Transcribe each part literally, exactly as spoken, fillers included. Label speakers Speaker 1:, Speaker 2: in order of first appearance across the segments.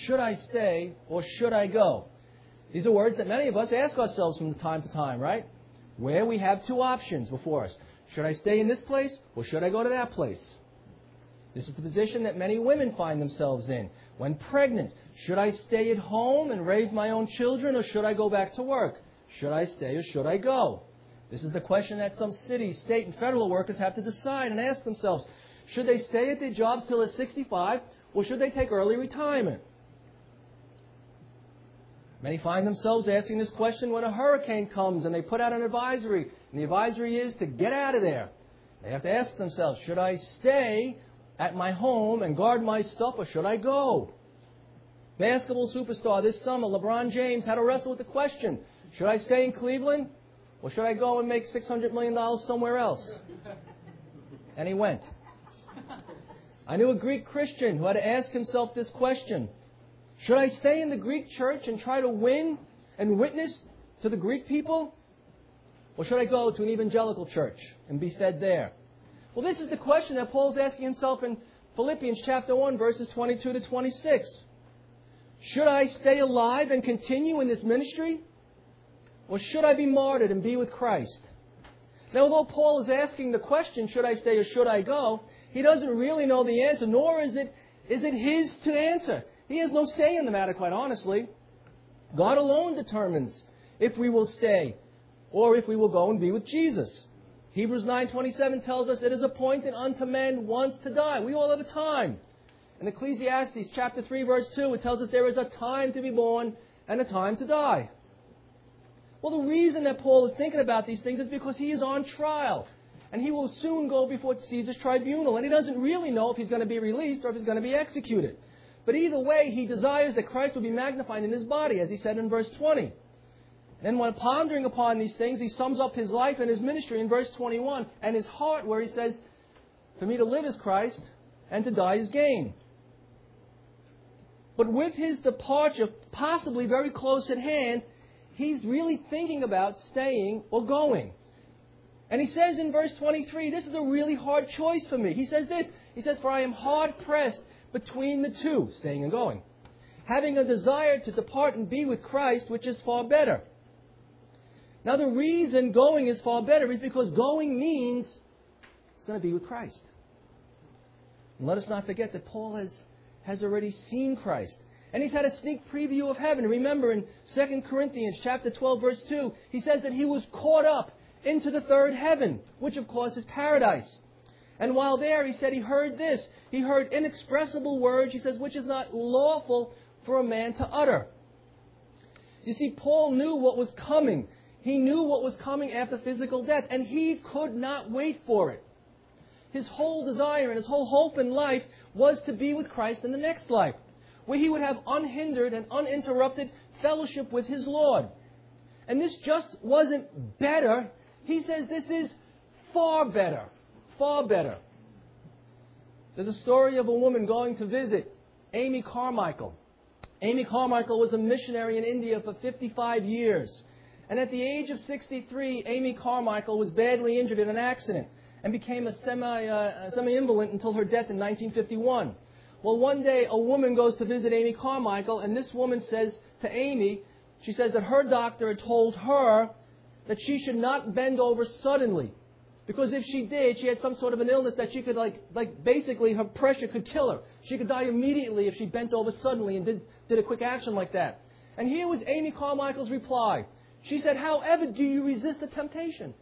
Speaker 1: should I stay or should I go? These are words that many of us ask ourselves from time to time, right? Where we have two options before us. Should I stay in this place or should I go to that place? This is the position that many women find themselves in. When pregnant, should I stay at home and raise my own children or should I go back to work? Should I stay or should I go? This is the question that some city, state, and federal workers have to decide and ask themselves. Should they stay at their jobs till they're sixty-five or should they take early retirement? Many find themselves asking this question when a hurricane comes and they put out an advisory. And the advisory is to get out of there. They have to ask themselves, should I stay at my home and guard my stuff or should I go? Basketball superstar this summer, LeBron James, had to wrestle with the question, should I stay in Cleveland or should I go and make six hundred million dollars somewhere else? And he went. I knew a Greek Christian who had to ask himself this question. Should I stay in the Greek church and try to win and witness to the Greek people? Or should I go to an evangelical church and be fed there? Well, this is the question that Paul's asking himself in Philippians chapter one, verses twenty-two to twenty-six. Should I stay alive and continue in this ministry? Or should I be martyred and be with Christ? Now, although Paul is asking the question, should I stay or should I go, he doesn't really know the answer, nor is it, is it his to answer. He has no say in the matter, quite honestly. God alone determines if we will stay or if we will go and be with Jesus. Hebrews nine twenty-seven tells us it is appointed unto men once to die. We all have a time. In Ecclesiastes chapter three verse two, it tells us there is a time to be born and a time to die. Well, the reason that Paul is thinking about these things is because he is on trial. And he will soon go before Caesar's tribunal. And he doesn't really know if he's going to be released or if he's going to be executed. But either way, he desires that Christ will be magnified in his body, as he said in verse twenty. Then when pondering upon these things, he sums up his life and his ministry in verse twenty-one, and his heart, where he says, for me to live is Christ, and to die is gain. But with his departure possibly very close at hand, he's really thinking about staying or going. And he says in verse twenty-three, this is a really hard choice for me. He says this, he says, for I am hard pressed between the two, staying and going, having a desire to depart and be with Christ, which is far better. Now the reason going is far better is because going means it's going to be with Christ. And let us not forget that Paul has, has already seen Christ. And he's had a sneak preview of heaven. Remember in Second Corinthians chapter twelve, verse two, he says that he was caught up into the third heaven, which of course is paradise. And while there, he said he heard this. He heard inexpressible words, he says, which is not lawful for a man to utter. You see, Paul knew what was coming. He knew what was coming after physical death, and he could not wait for it. His whole desire and his whole hope in life was to be with Christ in the next life, where he would have unhindered and uninterrupted fellowship with his Lord. And this just wasn't better. He says this is far better. Far better. There's a story of a woman going to visit Amy Carmichael. Amy Carmichael was a missionary in India for fifty-five years. And at the age of sixty-three, Amy Carmichael was badly injured in an accident and became a semi, uh, semi-invalid until her death in nineteen fifty-one. Well, one day a woman goes to visit Amy Carmichael, and this woman says to Amy, she says that her doctor had told her that she should not bend over suddenly. Because if she did, she had some sort of an illness that she could, like, like basically her pressure could kill her. She could die immediately if she bent over suddenly and did, did a quick action like that. And here was Amy Carmichael's reply. She said, however do you resist the temptation?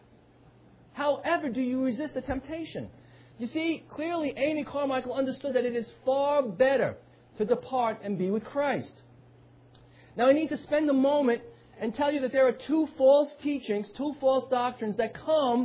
Speaker 1: However do you resist the temptation? You see, clearly Amy Carmichael understood that it is far better to depart and be with Christ. Now I need to spend a moment and tell you that there are two false teachings, two false doctrines that come,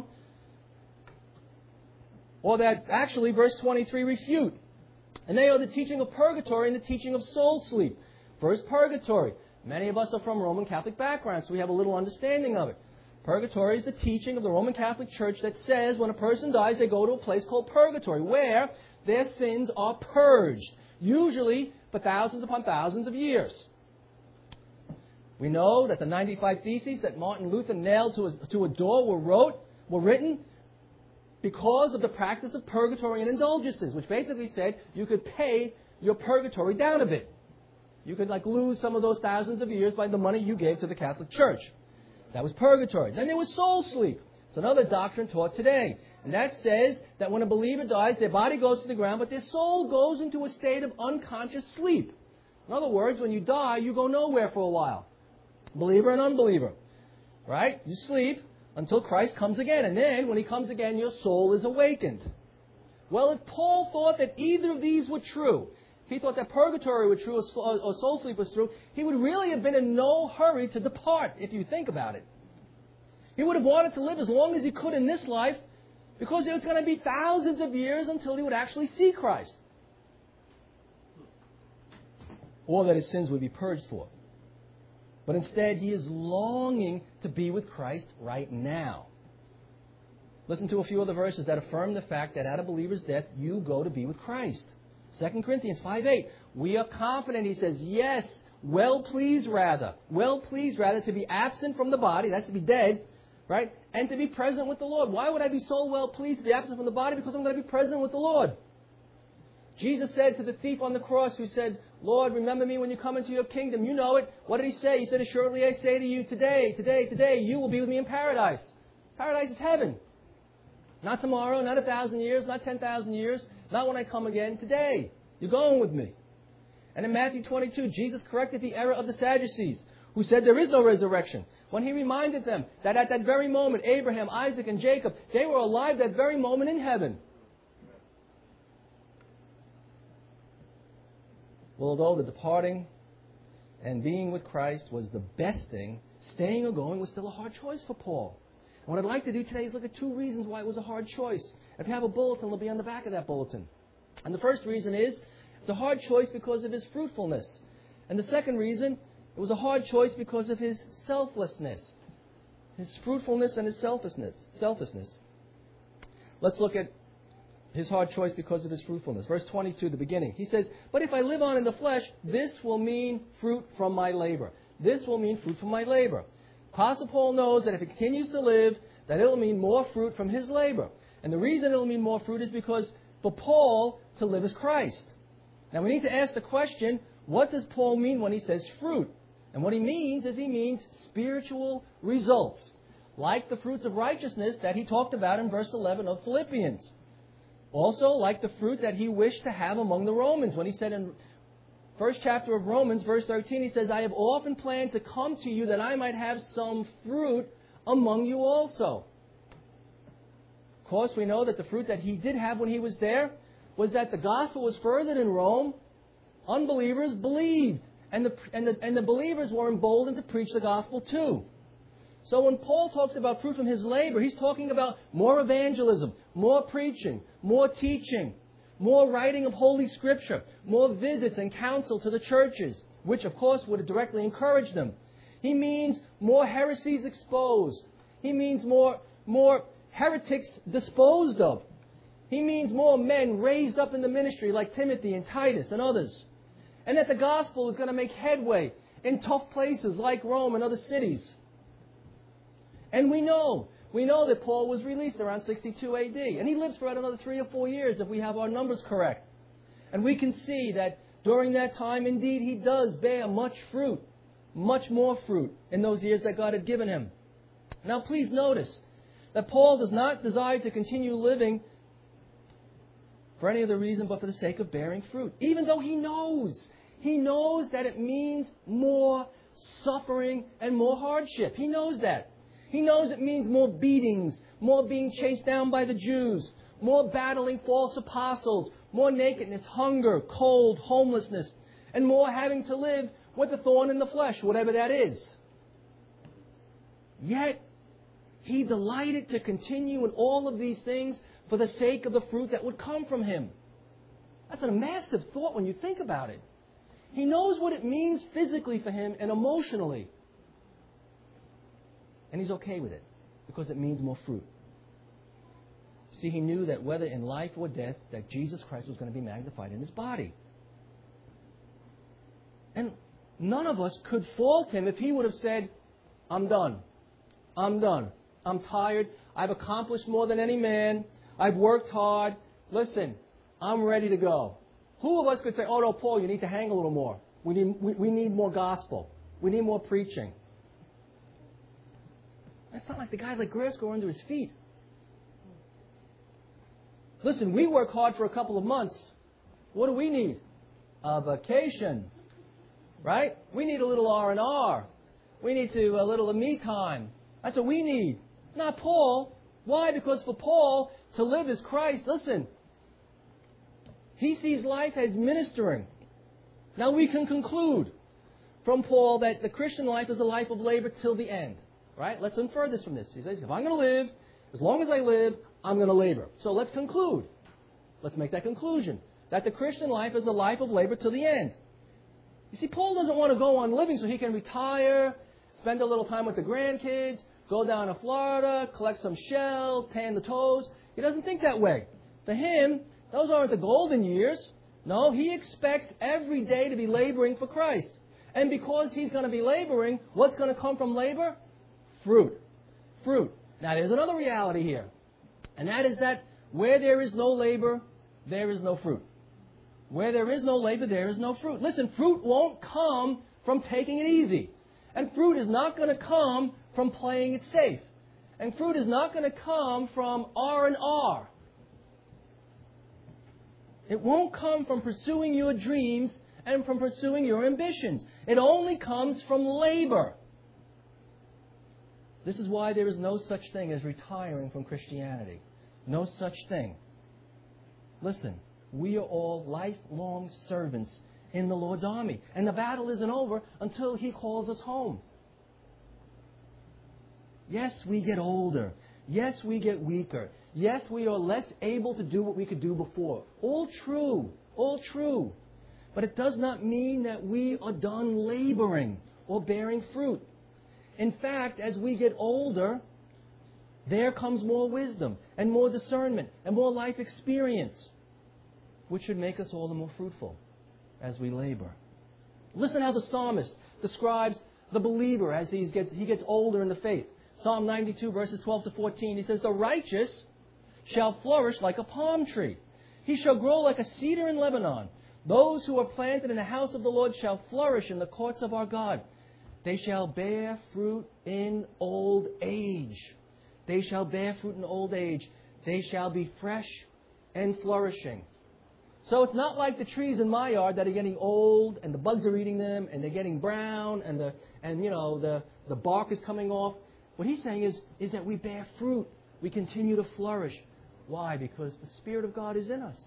Speaker 1: or that actually verse twenty-three refute. And they are the teaching of purgatory and the teaching of soul sleep. First, purgatory. Many of us are from Roman Catholic backgrounds, so we have a little understanding of it. Purgatory is the teaching of the Roman Catholic Church that says when a person dies, they go to a place called purgatory, where their sins are purged, usually for thousands upon thousands of years. We know that the ninety-five Theses that Martin Luther nailed to a, to a door were wrote, were written because of the practice of purgatory and indulgences, which basically said you could pay your purgatory down a bit. You could like lose some of those thousands of years by the money you gave to the Catholic Church. That was purgatory. Then there was soul sleep. It's another doctrine taught today. And that says that when a believer dies, their body goes to the ground, but their soul goes into a state of unconscious sleep. In other words, when you die, you go nowhere for a while. Believer and unbeliever. Right? You sleep until Christ comes again. And then, when He comes again, your soul is awakened. Well, if Paul thought that either of these were true, if he thought that purgatory was true or soul sleep was true, he would really have been in no hurry to depart, if you think about it. He would have wanted to live as long as he could in this life, because it was going to be thousands of years until he would actually see Christ. Or that his sins would be purged for. But instead, he is longing to be with Christ right now. Listen to a few of the verses that affirm the fact that at a believer's death, you go to be with Christ. Second Corinthians five eight. We are confident, he says, yes, well pleased rather. Well pleased rather to be absent from the body, that's to be dead, right? And to be present with the Lord. Why would I be so well pleased to be absent from the body? Because I'm going to be present with the Lord. Jesus said to the thief on the cross who said, Lord, remember me when you come into your kingdom. You know it. What did he say? He said, assuredly I say to you, today, today, today, you will be with me in paradise. Paradise is heaven. Not tomorrow, not a thousand years, not ten thousand years, not when I come again. Today, you're going with me. And in Matthew twenty-two, Jesus corrected the error of the Sadducees, who said there is no resurrection, when He reminded them that at that very moment, Abraham, Isaac, and Jacob, they were alive that very moment in heaven. Well, although the departing and being with Christ was the best thing, staying or going was still a hard choice for Paul. And what I'd like to do today is look at two reasons why it was a hard choice. If you have a bulletin, it'll be on the back of that bulletin. And the first reason is, it's a hard choice because of his fruitfulness. And the second reason, it was a hard choice because of his selflessness. His fruitfulness and his selflessness. Selflessness. Let's look at his hard choice because of his fruitfulness. Verse twenty-two, the beginning. He says, but if I live on in the flesh, this will mean fruit from my labor. This will mean fruit from my labor. Apostle Paul knows that if he continues to live, that it will mean more fruit from his labor. And the reason it will mean more fruit is because for Paul, to live is Christ. Now we need to ask the question, what does Paul mean when he says fruit? And what he means is he means spiritual results, like the fruits of righteousness that he talked about in verse eleven of Philippians. Also, like the fruit that he wished to have among the Romans, when he said in first chapter of Romans, verse thirteen, he says, I have often planned to come to you that I might have some fruit among you also. Of course, we know that the fruit that he did have when he was there was that the gospel was furthered in Rome. Unbelievers believed. And the, and the, and the believers were emboldened to preach the gospel too. So when Paul talks about fruit from his labor, he's talking about more evangelism, more preaching, more teaching, more writing of Holy Scripture, more visits and counsel to the churches, which of course would directly encourage them. He means more heresies exposed. He means more, more heretics disposed of. He means more men raised up in the ministry like Timothy and Titus and others. And that the gospel is going to make headway in tough places like Rome and other cities. And we know, we know that Paul was released around sixty-two A D. And he lives for about another three or four years if we have our numbers correct. And we can see that during that time, indeed, he does bear much fruit. Much more fruit in those years that God had given him. Now please notice that Paul does not desire to continue living for any other reason but for the sake of bearing fruit. Even though he knows, he knows that it means more suffering and more hardship. He knows that. He knows it means more beatings, more being chased down by the Jews, more battling false apostles, more nakedness, hunger, cold, homelessness, and more having to live with a thorn in the flesh, whatever that is. Yet, he delighted to continue in all of these things for the sake of the fruit that would come from him. That's a massive thought when you think about it. He knows what it means physically for him and emotionally. And he's okay with it because it means more fruit. See, he knew that whether in life or death, that Jesus Christ was going to be magnified in his body. And none of us could fault him if he would have said, I'm done. I'm done. I'm tired. I've accomplished more than any man. I've worked hard. Listen, I'm ready to go. Who of us could say, oh no, Paul, you need to hang a little more. We need, we, we need more gospel. We need more preaching. It's not like the guy let grass grow under his feet. Listen, we work hard for a couple of months. What do we need? A vacation. Right? We need a little R and R. We need to a little of me time. That's what we need. Not Paul. Why? Because for Paul, to live is Christ. Listen. He sees life as ministering. Now we can conclude from Paul that the Christian life is a life of labor till the end. Right? Let's infer this from this. He says, if I'm going to live, as long as I live, I'm going to labor. So let's conclude. Let's make that conclusion. That the Christian life is a life of labor till the end. You see, Paul doesn't want to go on living so he can retire, spend a little time with the grandkids, go down to Florida, collect some shells, tan the toes. He doesn't think that way. For him, those aren't the golden years. No, he expects every day to be laboring for Christ. And because he's going to be laboring, what's going to come from labor? Fruit. Fruit. Now, there's another reality here. And that is that where there is no labor, there is no fruit. Where there is no labor, there is no fruit. Listen, fruit won't come from taking it easy. And fruit is not going to come from playing it safe. And fruit is not going to come from R and R. It won't come from pursuing your dreams and from pursuing your ambitions. It only comes from labor. This is why there is no such thing as retiring from Christianity. No such thing. Listen, we are all lifelong servants in the Lord's army. And the battle isn't over until He calls us home. Yes, we get older. Yes, we get weaker. Yes, we are less able to do what we could do before. All true. All true. But it does not mean that we are done laboring or bearing fruit. In fact, as we get older, there comes more wisdom and more discernment and more life experience, which should make us all the more fruitful as we labor. Listen how the psalmist describes the believer as he gets, he gets older in the faith. Psalm ninety-two, verses twelve to fourteen, he says, "The righteous shall flourish like a palm tree. He shall grow like a cedar in Lebanon. Those who are planted in the house of the Lord shall flourish in the courts of our God. They shall bear fruit in old age. They shall bear fruit in old age. They shall be fresh and flourishing." So it's not like the trees in my yard that are getting old and the bugs are eating them and they're getting brown and the and you know the, the bark is coming off. What he's saying is, is that we bear fruit. We continue to flourish. Why? Because the Spirit of God is in us.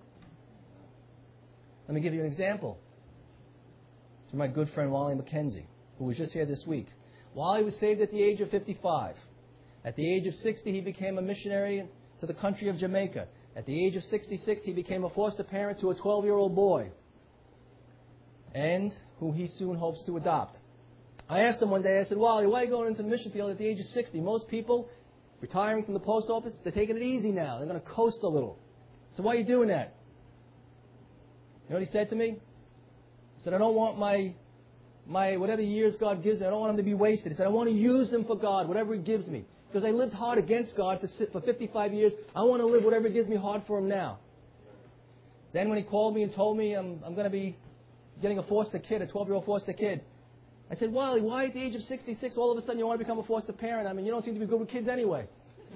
Speaker 1: Let me give you an example. It's from my good friend Wally McKenzie, who was just here this week. Wally was saved at the age of fifty-five. At the age of sixty, he became a missionary to the country of Jamaica. At the age of sixty-six, he became a foster parent to a twelve-year-old boy, and who he soon hopes to adopt. I asked him one day, I said, "Wally, why are you going into the mission field at the age of sixty? Most people retiring from the post office, they're taking it easy now. They're going to coast a little. So why are you doing that?" You know what he said to me? He said, "I don't want my my whatever years God gives me, I don't want them to be wasted." He said, "I want to use them for God, whatever He gives me. Because I lived hard against God for, for fifty-five years. I want to live whatever He gives me hard for Him now." Then when he called me and told me I'm, I'm going to be getting a foster kid, a twelve-year-old foster kid, I said, "Wally, why at the age of sixty-six all of a sudden you want to become a foster parent? I mean, you don't seem to be good with kids anyway."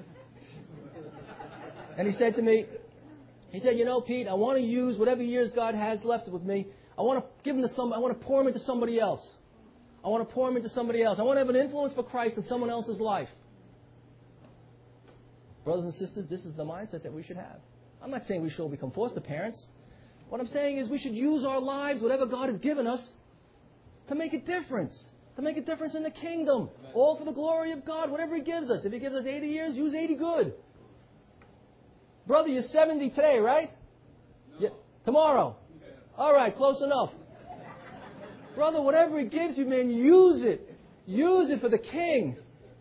Speaker 1: And he said to me, he said, "You know, Pete, I want to use whatever years God has left with me. I want to give them to some. I want to pour them into somebody else. I want to pour them into somebody else. I want to have an influence for Christ in someone else's life." Brothers and sisters, this is the mindset that we should have. I'm not saying we should all become foster parents. What I'm saying is we should use our lives, whatever God has given us, to make a difference. To make a difference in the kingdom. Amen. All for the glory of God, whatever He gives us. If He gives us eighty years, use eighty good. Brother, you're seventy today, right? No. Yeah. Tomorrow? Yeah. All right, close enough. Brother, whatever He gives you, man, use it. Use it for the King.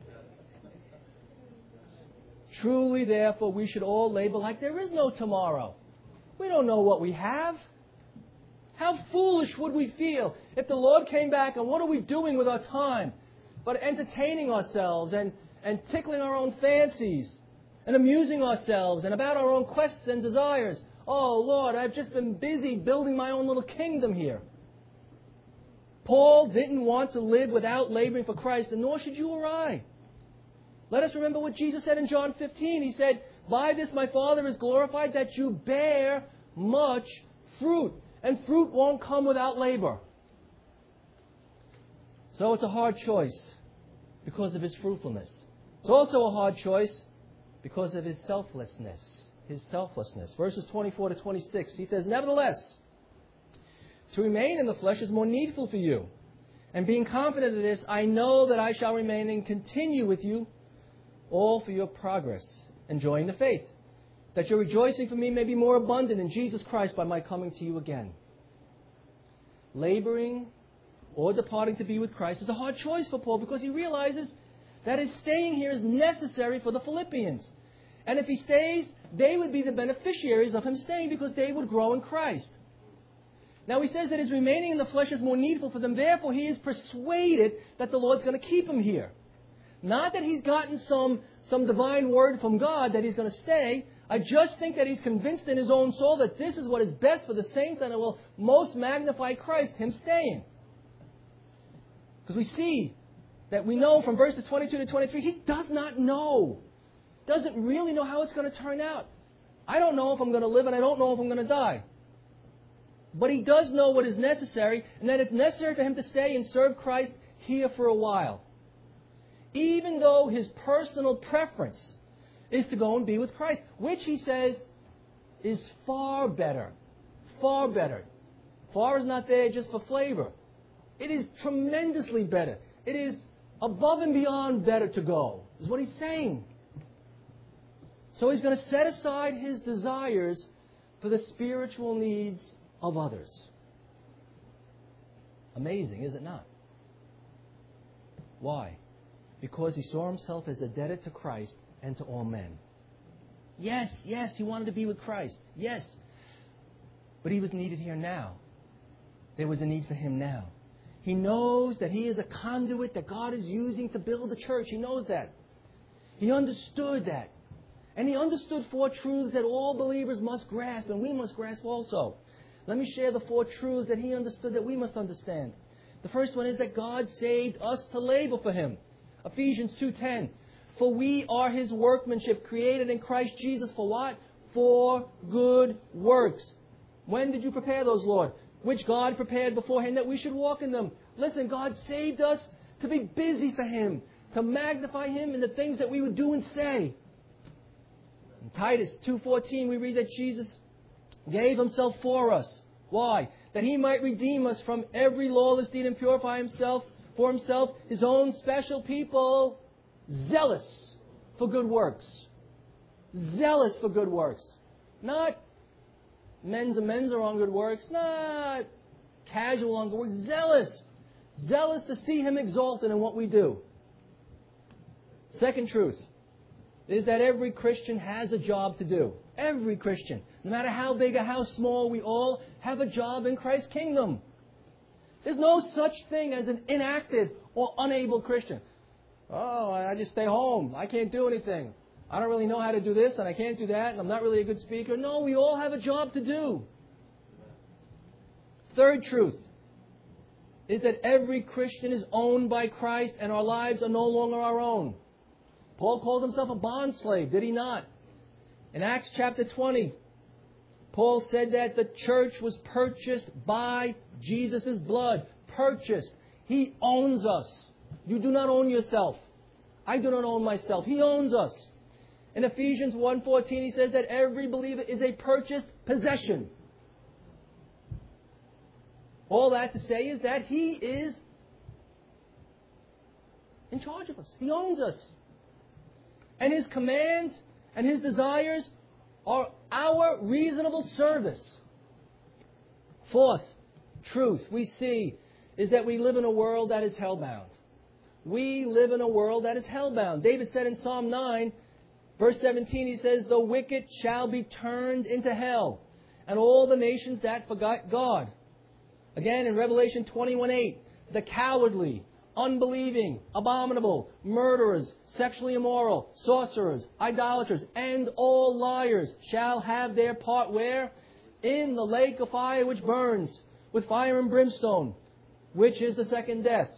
Speaker 1: Truly, therefore, we should all labor like there is no tomorrow. We don't know what we have. How foolish would we feel if the Lord came back and what are we doing with our time but entertaining ourselves and, and tickling our own fancies and amusing ourselves and about our own quests and desires. Oh, Lord, I've just been busy building my own little kingdom here. Paul didn't want to live without laboring for Christ, and nor should you or I. Let us remember what Jesus said in John fifteen. He said, "By this my Father is glorified, that you bear much fruit." And fruit won't come without labor. So it's a hard choice because of His fruitfulness. It's also a hard choice because of His selflessness. His selflessness. Verses twenty-four to twenty-six, He says, "Nevertheless, to remain in the flesh is more needful for you. And being confident of this, I know that I shall remain and continue with you all for your progress, enjoying the faith, that your rejoicing for me may be more abundant in Jesus Christ by my coming to you again." Laboring or departing to be with Christ is a hard choice for Paul because he realizes that his staying here is necessary for the Philippians. And if he stays, they would be the beneficiaries of him staying because they would grow in Christ. Now he says that his remaining in the flesh is more needful for them. Therefore, he is persuaded that the Lord's going to keep him here. Not that he's gotten some, some divine word from God that he's going to stay. I just think that he's convinced in his own soul that this is what is best for the saints and it will most magnify Christ, him staying. Because we see that we know from verses twenty-two to twenty-three, he does not know. Doesn't really know how it's going to turn out. I don't know if I'm going to live and I don't know if I'm going to die. But he does know what is necessary, and that it's necessary for him to stay and serve Christ here for a while. Even though his personal preference is to go and be with Christ, which he says is far better. Far better. Far is not there just for flavor. It is tremendously better. It is above and beyond better to go, is what he's saying. So he's going to set aside his desires for the spiritual needs of others. Amazing, is it not? Why? Because he saw himself as a debtor to Christ and to all men. Yes, yes, he wanted to be with Christ. Yes. But he was needed here now. There was a need for him now. He knows that he is a conduit that God is using to build the church. He knows that. He understood that. And he understood four truths that all believers must grasp, and we must grasp also. Let me share the four truths that he understood that we must understand. The first one is that God saved us to labor for him. Ephesians two ten. For we are his workmanship, created in Christ Jesus for what? For good works. When did you prepare those, Lord? Which God prepared beforehand that we should walk in them. Listen, God saved us to be busy for him, to magnify him in the things that we would do and say. In Titus two fourteen, we read that Jesus gave himself for us. Why? That he might redeem us from every lawless deed and purify himself for himself his own special people, zealous for good works. Zealous for good works. Not men's and men's are on good works. Not casual on good works. Zealous. Zealous to see him exalted in what we do. Second truth is that every Christian has a job to do. Every Christian. No matter how big or how small, we all have a job in Christ's kingdom. There's no such thing as an inactive or unable Christian. Oh, I just stay home. I can't do anything. I don't really know how to do this and I can't do that and I'm not really a good speaker. No, we all have a job to do. Third truth is that every Christian is owned by Christ and our lives are no longer our own. Paul called himself a bondslave, did he not? In Acts chapter twenty, Paul said that the church was purchased by Jesus' blood. Purchased. He owns us. You do not own yourself. I do not own myself. He owns us. In Ephesians one fourteen, he says that every believer is a purchased possession. All that to say is that he is in charge of us. He owns us. And his commands and his desires are our reasonable service. Fourth truth we see is that we live in a world that is hellbound. We live in a world that is hellbound. David said in Psalm nine, verse seventeen, he says, the wicked shall be turned into hell, and all the nations that forgot God. Again, in Revelation twenty-one eight, the cowardly, unbelieving, abominable, murderers, sexually immoral, sorcerers, idolaters, and all liars shall have their part where? In the lake of fire which burns with fire and brimstone. Which is the second death?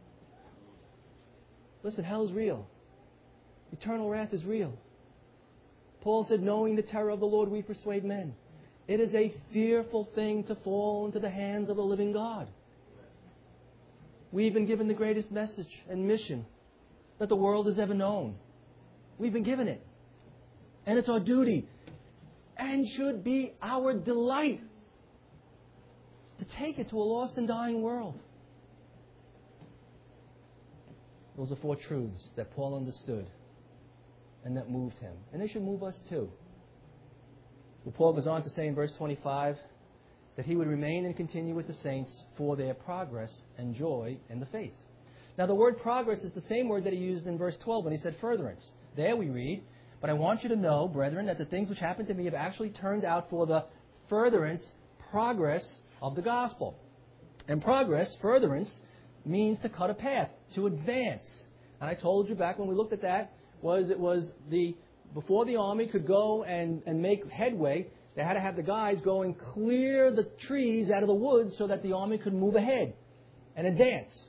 Speaker 1: Listen, hell is real. Eternal wrath is real. Paul said, knowing the terror of the Lord, we persuade men. It is a fearful thing to fall into the hands of the living God. We've been given the greatest message and mission that the world has ever known. We've been given it. And it's our duty and should be our delight to take it to a lost and dying world. Those are four truths that Paul understood and that moved him. And they should move us too. Well, Paul goes on to say in verse twenty-five that he would remain and continue with the saints for their progress and joy in the faith. Now the word progress is the same word that he used in verse twelve when he said furtherance. There we read, but I want you to know, brethren, that the things which happened to me have actually turned out for the furtherance, progress of the gospel. And progress, furtherance, means to cut a path, to advance. And I told you back when we looked at that, was it was the before the army could go and, and make headway, they had to have the guys go and clear the trees out of the woods so that the army could move ahead and advance.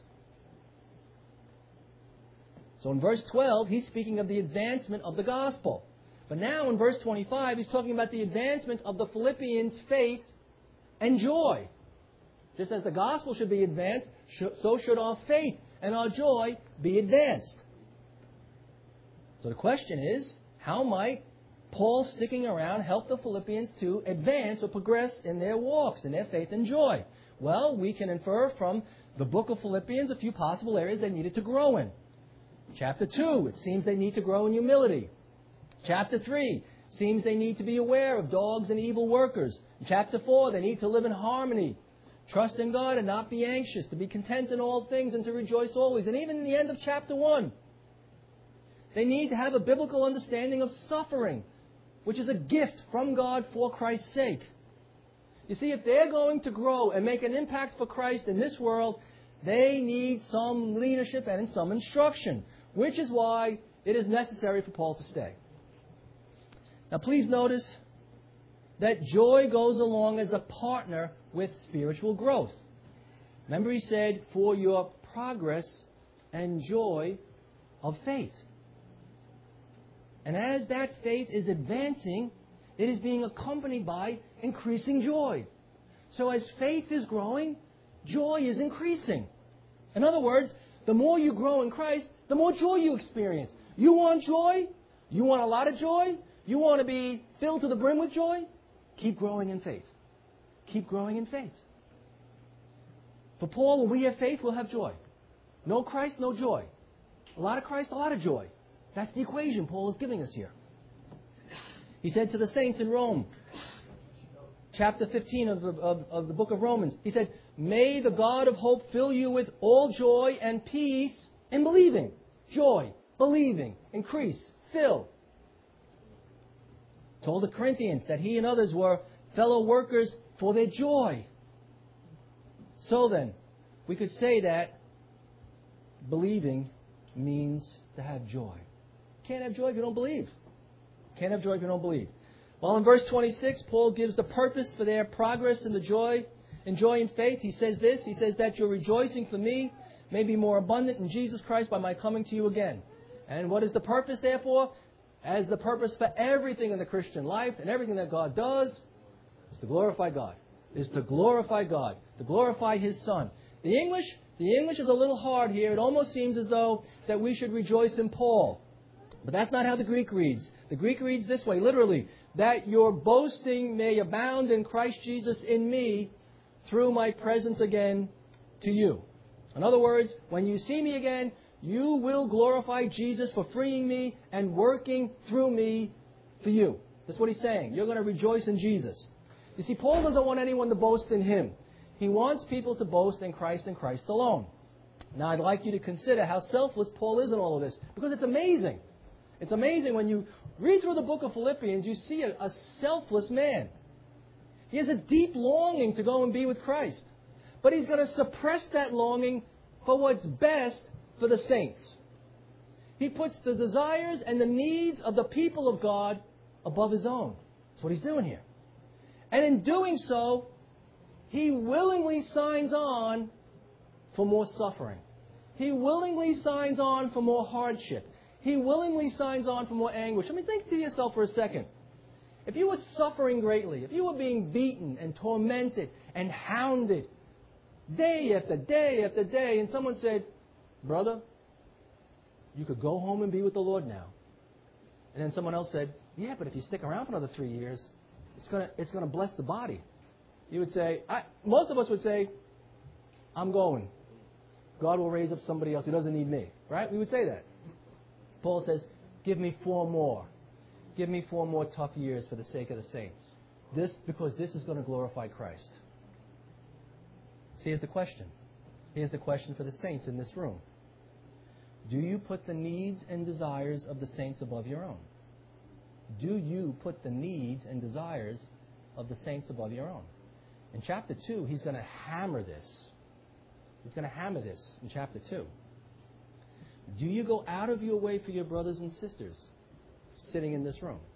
Speaker 1: So in verse twelve, he's speaking of the advancement of the gospel. But now in verse twenty-five, he's talking about the advancement of the Philippians' faith and joy. Just as the gospel should be advanced, so should our faith and our joy be advanced. So the question is, how might Paul sticking around help the Philippians to advance or progress in their walks, in their faith and joy? Well, we can infer from the book of Philippians a few possible areas they needed to grow in. Chapter two, it seems they need to grow in humility. Chapter three, seems they need to be aware of dogs and evil workers. Chapter four, they need to live in harmony, trust in God and not be anxious, to be content in all things and to rejoice always. And even in the end of chapter one, they need to have a biblical understanding of suffering, which is a gift from God for Christ's sake. You see, if they're going to grow and make an impact for Christ in this world, they need some leadership and some instruction, which is why it is necessary for Paul to stay. Now please notice that joy goes along as a partner with spiritual growth. Remember he said, for your progress and joy of faith. And as that faith is advancing, it is being accompanied by increasing joy. So as faith is growing, joy is increasing. In other words, the more you grow in Christ, the more joy you experience. You want joy? You want a lot of joy? You want to be filled to the brim with joy? Keep growing in faith. Keep growing in faith. For Paul, when we have faith, we'll have joy. No Christ, no joy. A lot of Christ, a lot of joy. That's the equation Paul is giving us here. He said to the saints in Rome, chapter fifteen of the, of, of the book of Romans, he said, may the God of hope fill you with all joy and peace in believing. Joy, believing, increase, fill. Told the Corinthians that he and others were fellow workers for their joy. So then, we could say that believing means to have joy. Can't have joy if you don't believe. Can't have joy if you don't believe. Well, in verse twenty-six, Paul gives the purpose for their progress in the joy, in joy and faith. He says this, he says that your rejoicing for me may be more abundant in Jesus Christ by my coming to you again. And what is the purpose, therefore? As the purpose for everything in the Christian life and everything that God does is to glorify God. Is to glorify God. To glorify His Son. The English, the English is a little hard here. It almost seems as though that we should rejoice in Paul. But that's not how the Greek reads. The Greek reads this way, literally, that your boasting may abound in Christ Jesus in me through my presence again to you. In other words, when you see me again, you will glorify Jesus for freeing me and working through me for you. That's what he's saying. You're going to rejoice in Jesus. You see, Paul doesn't want anyone to boast in him. He wants people to boast in Christ and Christ alone. Now, I'd like you to consider how selfless Paul is in all of this, because it's amazing. It's amazing when you read through the book of Philippians, you see a, a selfless man. He has a deep longing to go and be with Christ. But he's going to suppress that longing for what's best for the saints. He puts the desires and the needs of the people of God above his own. That's what he's doing here. And in doing so, he willingly signs on for more suffering. He willingly signs on for more hardship. He willingly signs on for more anguish. I mean, think to yourself for a second. If you were suffering greatly, if you were being beaten and tormented and hounded day after day after day, and someone said, brother, you could go home and be with the Lord now. And then someone else said, yeah, but if you stick around for another three years, it's going to it's going to bless the body. You would say, I, most of us would say, I'm going. God will raise up somebody else who doesn't need me. Right? We would say that. Paul says, give me four more. Give me four more tough years for the sake of the saints. This, because this is going to glorify Christ. So here's the question. Here's the question for the saints in this room. Do you put the needs and desires of the saints above your own? Do you put the needs and desires of the saints above your own? In chapter two, he's going to hammer this. He's going to hammer this in chapter two. Do you go out of your way for your brothers and sisters sitting in this room?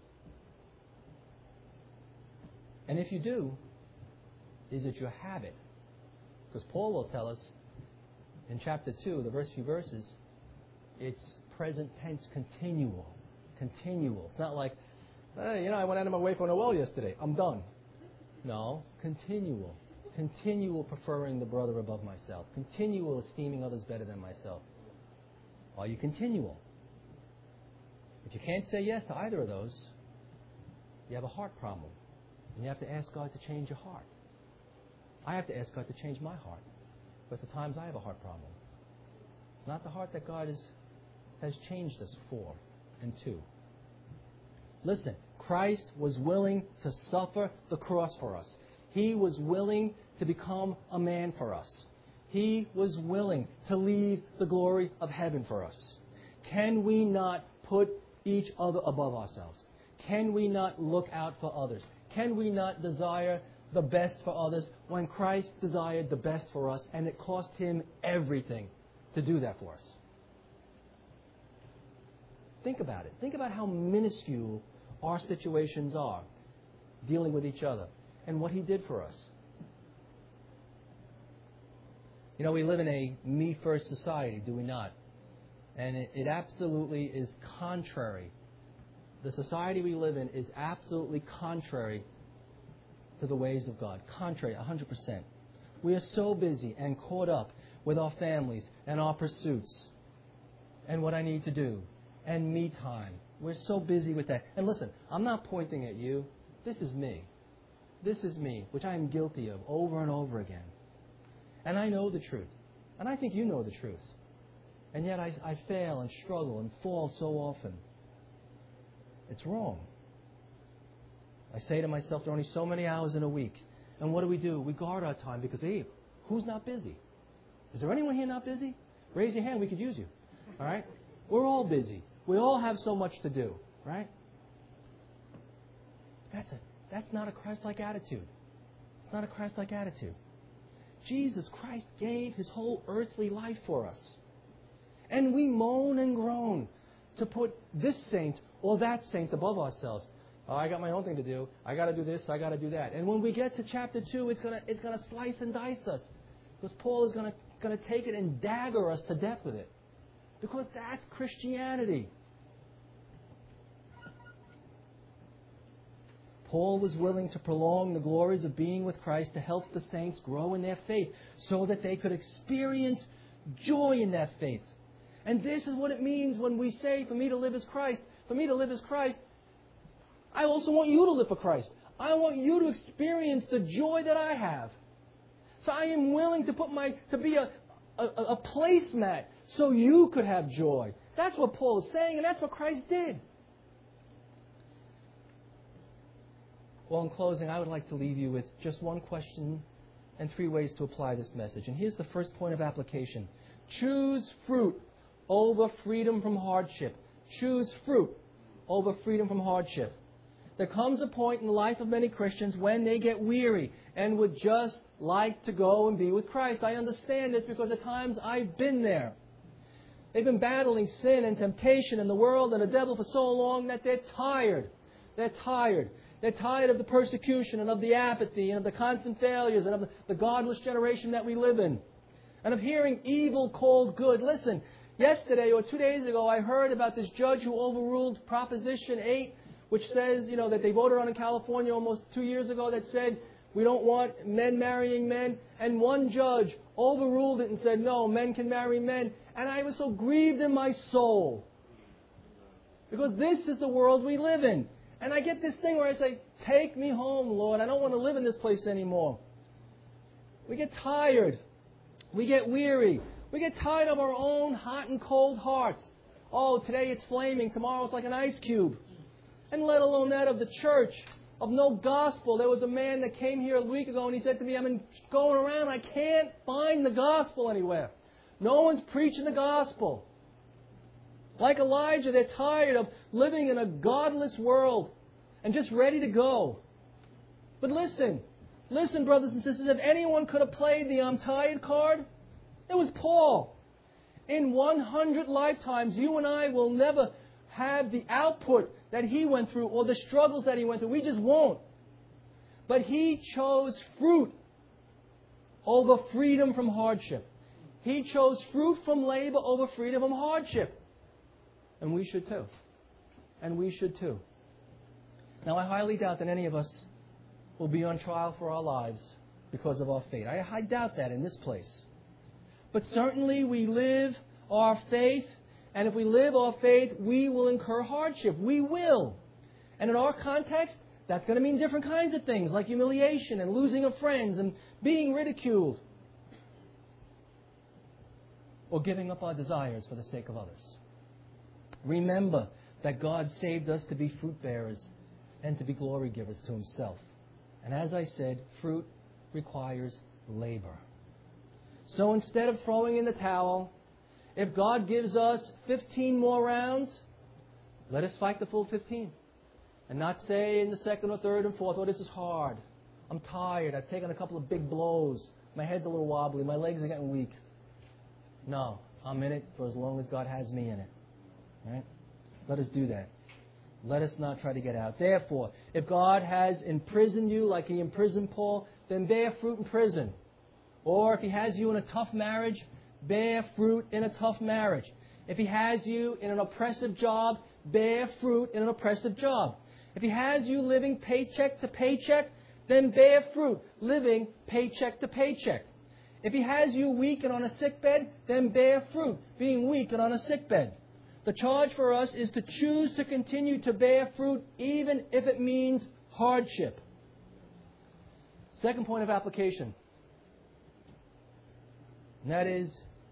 Speaker 1: And if you do, is it your habit? Because Paul will tell us in chapter two, the first few verses, it's present tense continual. Continual. It's not like, hey, you know, I went out of my way for an well yesterday. I'm done. No, continual. Continual preferring the brother above myself. Continual esteeming others better than myself. Are you continual? If you can't say yes to either of those, you have a heart problem. And you have to ask God to change your heart. I have to ask God to change my heart. Because at times I have a heart problem. It's not the heart that God is, has changed us for and to. Listen, Christ was willing to suffer the cross for us. He was willing to become a man for us. He was willing to leave the glory of heaven for us. Can we not put each other above ourselves? Can we not look out for others? Can we not desire the best for others when Christ desired the best for us and it cost Him everything to do that for us? Think about it. Think about how minuscule our situations are dealing with each other and what He did for us. You know, we live in a me-first society, do we not? And it, it absolutely is contrary. The society we live in is absolutely contrary to the ways of God. Contrary, one hundred percent. We are so busy and caught up with our families and our pursuits and what I need to do and me time. We're so busy with that. And listen, I'm not pointing at you. This is me. This is me, which I am guilty of over and over again. And I know the truth. And I think you know the truth. And yet I, I fail and struggle and fall so often. It's wrong. I say to myself, there are only so many hours in a week. And what do we do? We guard our time because, hey, who's not busy? Is there anyone here not busy? Raise your hand. We could use you. All right? We're all busy. We all have so much to do. Right? That's a, that's not a Christ-like attitude. It's not a Christ-like attitude. Jesus Christ gave His whole earthly life for us. And we moan and groan to put this saint or that saint above ourselves. Oh, I got my own thing to do. I got to do this. I got to do that. And when we get to chapter two, it's gonna it's gonna slice and dice us, because Paul is gonna gonna take it and dagger us to death with it, because that's Christianity. Paul was willing to prolong the glories of being with Christ to help the saints grow in their faith, so that they could experience joy in that faith. And this is what it means when we say, for me to live as Christ. For me to live as Christ, I also want you to live for Christ. I want you to experience the joy that I have. So I am willing to put my to be a, a, a placemat so you could have joy. That's what Paul is saying, and that's what Christ did. Well, in closing, I would like to leave you with just one question and three ways to apply this message. And here's the first point of application. Choose fruit over freedom from hardship. Choose fruit over freedom from hardship. There comes a point in the life of many Christians when they get weary and would just like to go and be with Christ. I understand this because at times I've been there. They've been battling sin and temptation and the world and the devil for so long that they're tired. They're tired. They're tired of the persecution and of the apathy and of the constant failures and of the, the godless generation that we live in. and of hearing evil called good. Listen, yesterday or two days ago, I heard about this judge who overruled Proposition eight, which says, you know, that they voted on in California almost two years ago that said we don't want men marrying men. And one judge overruled it and said, no, men can marry men. And I was so grieved in my soul. Because this is the world we live in. And I get this thing where I say, take me home, Lord. I don't want to live in this place anymore. We get tired. We get weary. We get tired of our own hot and cold hearts. Oh, today it's flaming. Tomorrow it's like an ice cube. And let alone that of the church, of no gospel. There was a man that came here a week ago and he said to me, I've been going around. I can't find the gospel anywhere. No one's preaching the gospel. Like Elijah, they're tired of living in a godless world and just ready to go. But listen, listen, brothers and sisters, if anyone could have played the I'm tired card, it was Paul. In one hundred lifetimes, you and I will never have the output that he went through or the struggles that he went through. We just won't. But he chose fruit over freedom from hardship. He chose fruit from labor over freedom from hardship. And we should too. And we should too. Now, I highly doubt that any of us will be on trial for our lives because of our faith. I, I doubt that in this place. But certainly we live our faith, and if we live our faith, we will incur hardship. We will. And in our context, that's going to mean different kinds of things, like humiliation and losing of friends and being ridiculed. Or giving up our desires for the sake of others. Remember that God saved us to be fruit bearers and to be glory givers to Himself. And as I said, fruit requires labor. So instead of throwing in the towel, if God gives us fifteen more rounds, let us fight the full fifteen. And not say in the second or third and fourth, oh, this is hard. I'm tired. I've taken a couple of big blows. My head's a little wobbly. My legs are getting weak. No, I'm in it for as long as God has me in it. Right? Let us do that. Let us not try to get out. Therefore, if God has imprisoned you like He imprisoned Paul, then bear fruit in prison. Or if He has you in a tough marriage, bear fruit in a tough marriage. If He has you in an oppressive job, bear fruit in an oppressive job. If He has you living paycheck to paycheck, then bear fruit living paycheck to paycheck. If He has you weak and on a sick bed, then bear fruit being weak and on a sick bed. The charge for us is to choose to continue to bear fruit even if it means hardship. Second point of application. And that is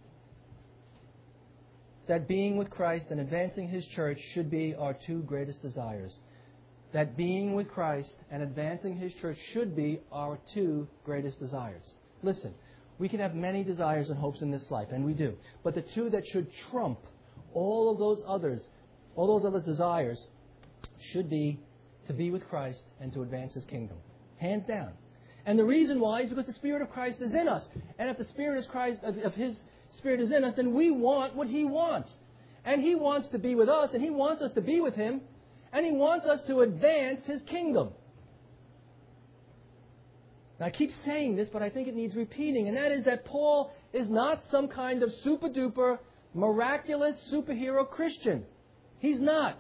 Speaker 1: that being with Christ and advancing His church should be our two greatest desires. That being with Christ and advancing His church should be our two greatest desires. Listen, we can have many desires and hopes in this life, and we do. But the two that should trump all of those others, all those other desires, should be to be with Christ and to advance His kingdom. Hands down. And the reason why is because the Spirit of Christ is in us. And if the Spirit is Christ, of His Spirit is in us, then we want what He wants. And He wants to be with us, and He wants us to be with Him, and He wants us to advance His kingdom. Now, I keep saying this, but I think it needs repeating, and that is that Paul is not some kind of super-duper, miraculous superhero Christian. He's not.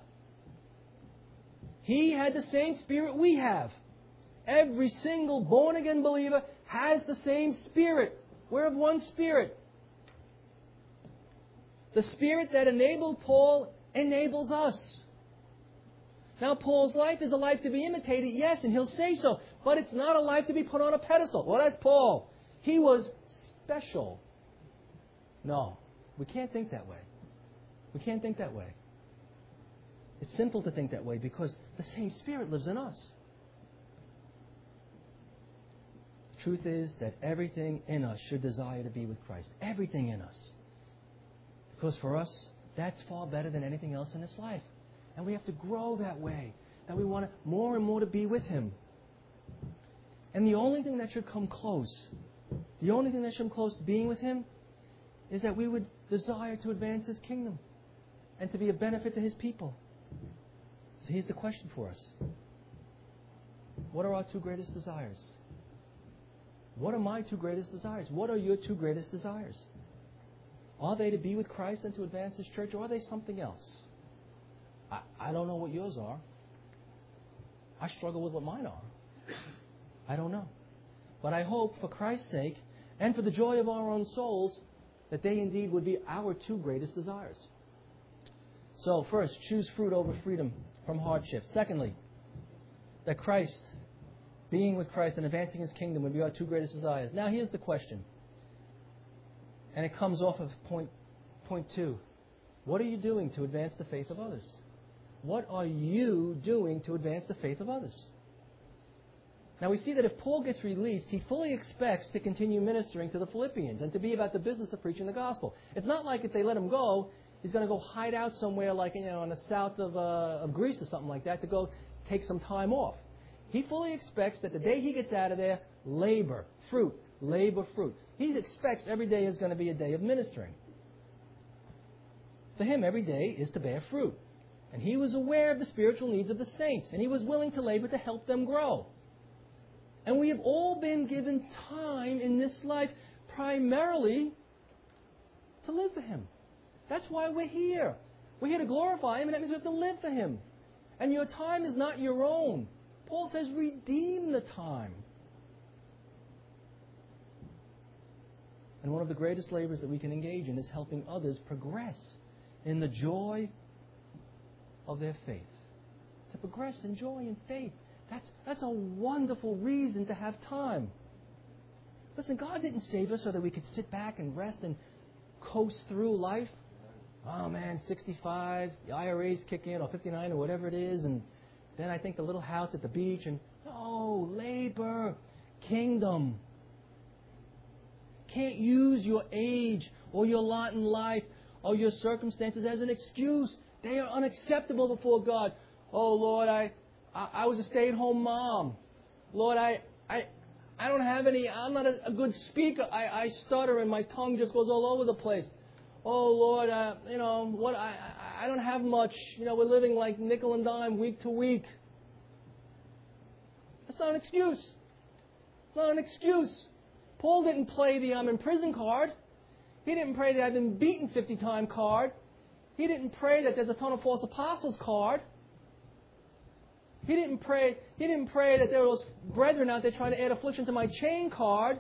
Speaker 1: He had the same Spirit we have. Every single born-again believer has the same Spirit. We're of one Spirit. The Spirit that enabled Paul enables us. Now, Paul's life is a life to be imitated, yes, and he'll say so. But it's not a life to be put on a pedestal. Well, that's Paul. He was special. No, we can't think that way. We can't think that way. It's simple to think that way because the same Spirit lives in us. The truth is that everything in us should desire to be with Christ. Everything in us. Because for us, that's far better than anything else in this life. And we have to grow that way. That we want more and more to be with Him. And the only thing that should come close, the only thing that should come close to being with Him is that we would desire to advance His kingdom and to be a benefit to His people. So here's the question for us. What are our two greatest desires? What are my two greatest desires? What are your two greatest desires? Are they to be with Christ and to advance His church, or are they something else? I, I don't know what yours are. I struggle with what mine are. I don't know. But I hope, for Christ's sake, and for the joy of our own souls, that they indeed would be our two greatest desires. So, first, choose fruit over freedom from hardship. Secondly, that Christ, being with Christ and advancing His kingdom, would be our two greatest desires. Now, here's the question. And it comes off of point, point two. What are you doing to advance the faith of others? What are you doing to advance the faith of others? Now we see that if Paul gets released, he fully expects to continue ministering to the Philippians and to be about the business of preaching the gospel. It's not like if they let him go, he's going to go hide out somewhere like, you know, in the south of, uh, of Greece or something like that to go take some time off. He fully expects that the day he gets out of there, labor, fruit, labor, fruit. He expects every day is going to be a day of ministering. For him, every day is to bear fruit. And he was aware of the spiritual needs of the saints, and he was willing to labor to help them grow. And we have all been given time in this life primarily to live for Him. That's why we're here. We're here to glorify Him, and that means we have to live for Him. And your time is not your own. Paul says, redeem the time. And one of the greatest labors that we can engage in is helping others progress in the joy of their faith. To progress in joy and faith. That's, that's a wonderful reason to have time. Listen, God didn't save us so that we could sit back and rest and coast through life. Oh man, sixty-five, the I R As kick in, or fifty-nine, or whatever it is, and then I think the little house at the beach, and no, labor, kingdom. Can't use your age or your lot in life or your circumstances as an excuse. They are unacceptable before God. Oh Lord, I I, I was a stay-at-home mom. Lord, I I I don't have any. I'm not a, a good speaker. I, I stutter and my tongue just goes all over the place. Oh Lord, uh, you know what? I, I I don't have much. You know, we're living like nickel and dime, week to week. That's not an excuse. It's not an excuse. Paul didn't play the I'm in prison card. He didn't pray that I've been beaten fifty times card. He didn't pray that there's a ton of false apostles card. He didn't pray. He didn't pray that there were those brethren out there trying to add affliction to my chain card.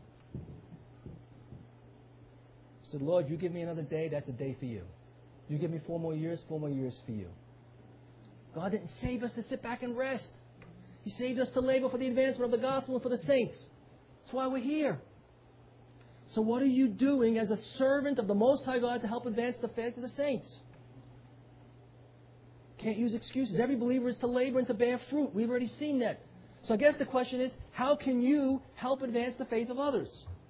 Speaker 1: He said, Lord, you give me another day, that's a day for you. You give me four more years, four more years for you. God didn't save us to sit back and rest. He saved us to labor for the advancement of the gospel and for the saints. That's why we're here. So what are you doing as a servant of the Most High God to help advance the faith of the saints? Can't use excuses. Every believer is to labor and to bear fruit. We've already seen that. So I guess the question is, how can you help advance the faith of others?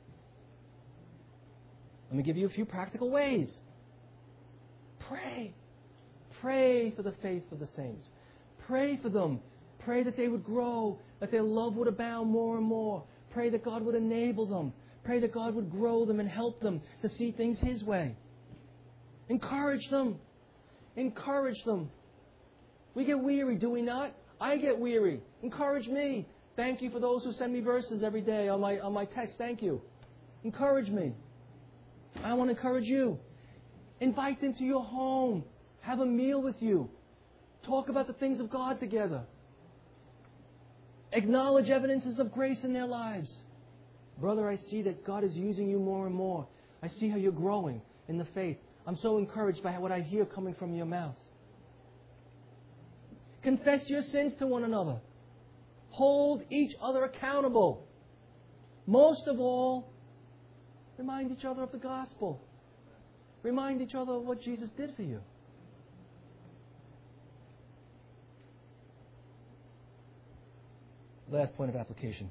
Speaker 1: Let me give you a few practical ways. Pray. Pray for the faith of the saints. Pray for them. Pray that they would grow, that their love would abound more and more. Pray that God would enable them. Pray that God would grow them and help them to see things His way. Encourage them. Encourage them. We get weary, do we not? I get weary. Encourage me. Thank you for those who send me verses every day on my on my text. Thank you. Encourage me. I want to encourage you. Invite them to your home. Have a meal with you. Talk about the things of God together. Acknowledge evidences of grace in their lives. Brother, I see that God is using you more and more. I see how you're growing in the faith. I'm so encouraged by what I hear coming from your mouth. Confess your sins to one another. Hold each other accountable. Most of all, remind each other of the gospel. Remind each other of what Jesus did for you. Last point of application.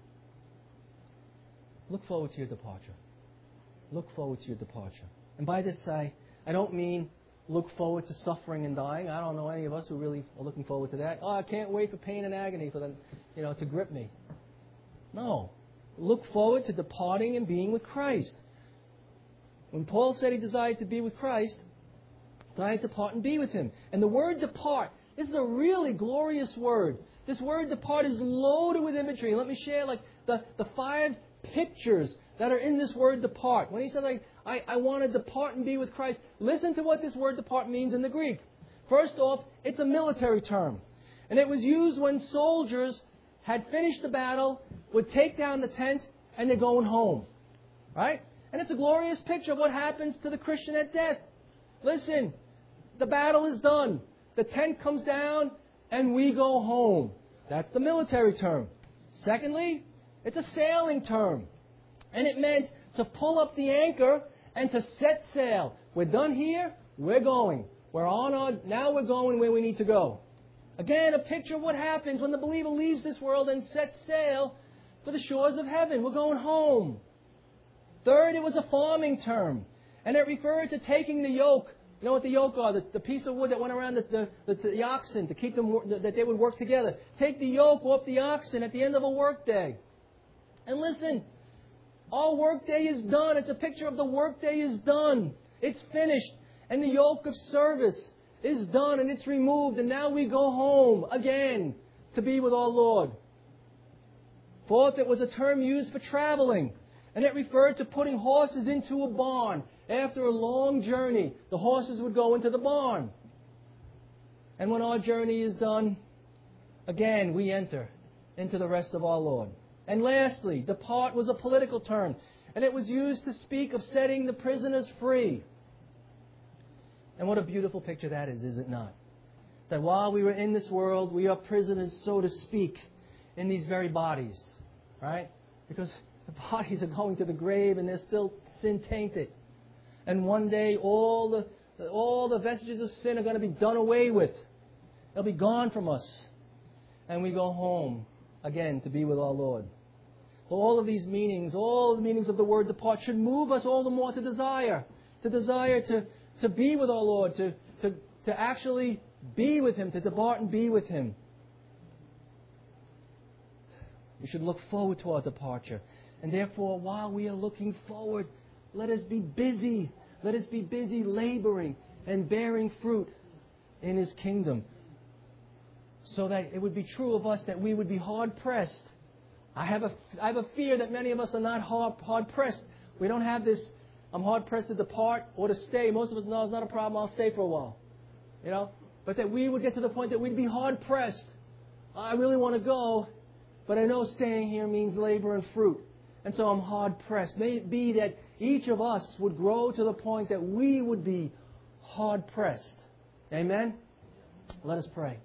Speaker 1: Look forward to your departure. Look forward to your departure. And by this, I, I don't mean look forward to suffering and dying. I don't know any of us who really are looking forward to that. Oh, I can't wait for pain and agony for them, you know, to grip me. No. Look forward to departing and being with Christ. When Paul said he desired to be with Christ, desired to depart and be with Him. And the word depart, this is a really glorious word. This word depart is loaded with imagery. Let me share like the, the five pictures that are in this word depart. When he says, I, I, I want to depart and be with Christ, listen to what this word depart means in the Greek. First off, it's a military term. And it was used when soldiers had finished the battle, would take down the tent, and they're going home. Right? And it's a glorious picture of what happens to the Christian at death. Listen, the battle is done. The tent comes down, and we go home. That's the military term. Secondly, it's a sailing term. And it meant to pull up the anchor and to set sail. We're done here, we're going. We're on our, now we're going where we need to go. Again, a picture of what happens when the believer leaves this world and sets sail for the shores of heaven. We're going home. Third, it was a farming term. And it referred to taking the yoke. You know what the yoke are? The, the piece of wood that went around the, the, the, the oxen to keep them, that they would work together. Take the yoke off the oxen at the end of a workday. And listen, our workday is done. It's a picture of the workday is done. It's finished. And the yoke of service is done and it's removed. And now we go home again to be with our Lord. Fourth, it was a term used for traveling. And it referred to putting horses into a barn. After a long journey, the horses would go into the barn. And when our journey is done, again, we enter into the rest of our Lord. And lastly, depart was a political term. And it was used to speak of setting the prisoners free. And what a beautiful picture that is, is it not? That while we were in this world, we are prisoners, so to speak, in these very bodies. Right? Because the bodies are going to the grave and they're still sin-tainted. And one day, all the all the vestiges of sin are going to be done away with. They'll be gone from us. And we go home again to be with our Lord. All of these meanings, all the meanings of the word depart should move us all the more to desire. To desire to, to be with our Lord. To, to, to actually be with Him. To depart and be with Him. We should look forward to our departure. And therefore, while we are looking forward, let us be busy. Let us be busy laboring and bearing fruit in His kingdom. So that it would be true of us that we would be hard-pressed. I have a, I have a fear that many of us are not hard, hard-pressed. We don't have this, I'm hard-pressed to depart or to stay. Most of us know it's not a problem, I'll stay for a while. You know? But that we would get to the point that we'd be hard-pressed. I really want to go, but I know staying here means labor and fruit. And so I'm hard-pressed. May it be that each of us would grow to the point that we would be hard-pressed. Amen? Let us pray.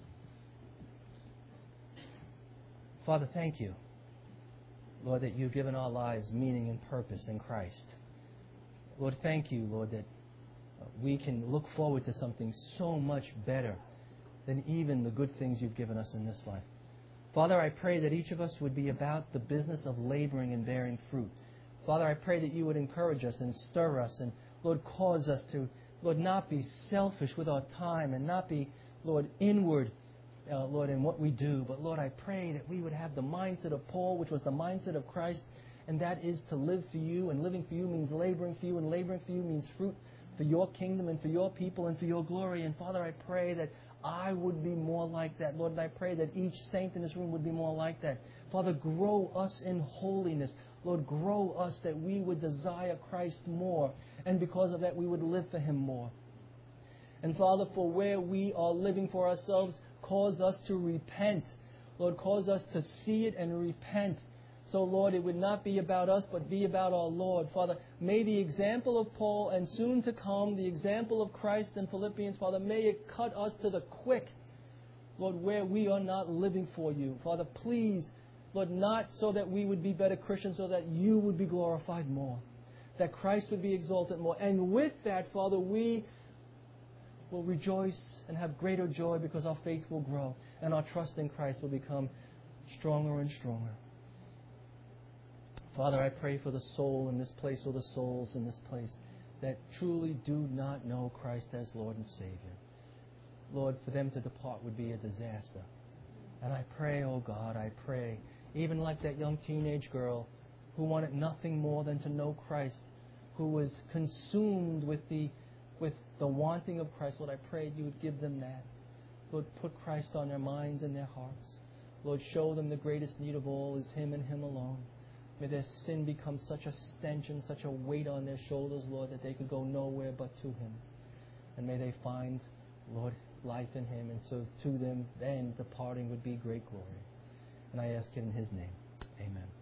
Speaker 1: Father, thank you, Lord, that you've given our lives meaning and purpose in Christ. Lord, thank you, Lord, that we can look forward to something so much better than even the good things you've given us in this life. Father, I pray that each of us would be about the business of laboring and bearing fruit. Father, I pray that you would encourage us and stir us and, Lord, cause us to, Lord, not be selfish with our time and not be, Lord, inward, uh, Lord, in what we do. But, Lord, I pray that we would have the mindset of Paul, which was the mindset of Christ, and that is to live for you. And living for you means laboring for you, and laboring for you means fruit for your kingdom and for your people and for your glory. And, Father, I pray that I would be more like that, Lord, and I pray that each saint in this room would be more like that. Father, grow us in holiness. Lord, grow us that we would desire Christ more, and because of that we would live for Him more. And Father, for where we are living for ourselves, cause us to repent. Lord, cause us to see it and repent. So, Lord, it would not be about us, but be about our Lord. Father, may the example of Paul and soon to come, the example of Christ in Philippians, Father, may it cut us to the quick, Lord, where we are not living for you. Father, please, Lord, not so that we would be better Christians, so that you would be glorified more, that Christ would be exalted more. And with that, Father, we will rejoice and have greater joy because our faith will grow and our trust in Christ will become stronger and stronger. Father, I pray for the soul in this place, or the souls in this place, that truly do not know Christ as Lord and Savior. Lord, for them to depart would be a disaster. And I pray, oh God, I pray, even like that young teenage girl who wanted nothing more than to know Christ, who was consumed with the with the wanting of Christ, Lord, I pray you would give them that. Lord, put Christ on their minds and their hearts. Lord, show them the greatest need of all is Him and Him alone. May their sin become such a stench and such a weight on their shoulders, Lord, that they could go nowhere but to Him. And may they find, Lord, life in Him, and so to them then departing would be great glory. And I ask it in His name. Amen.